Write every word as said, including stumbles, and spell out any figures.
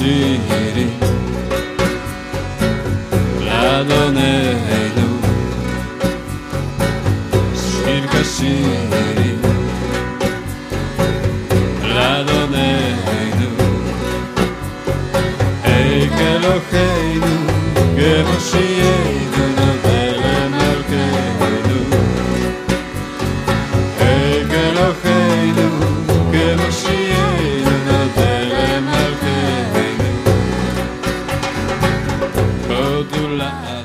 שירים לאדוננו, שיר כשירים לאדוננו, היק אלוהינו כמושיענו נודה למלכנו, היק אלוהינו כמושיענו נודה למלכנו, הודו לאדוני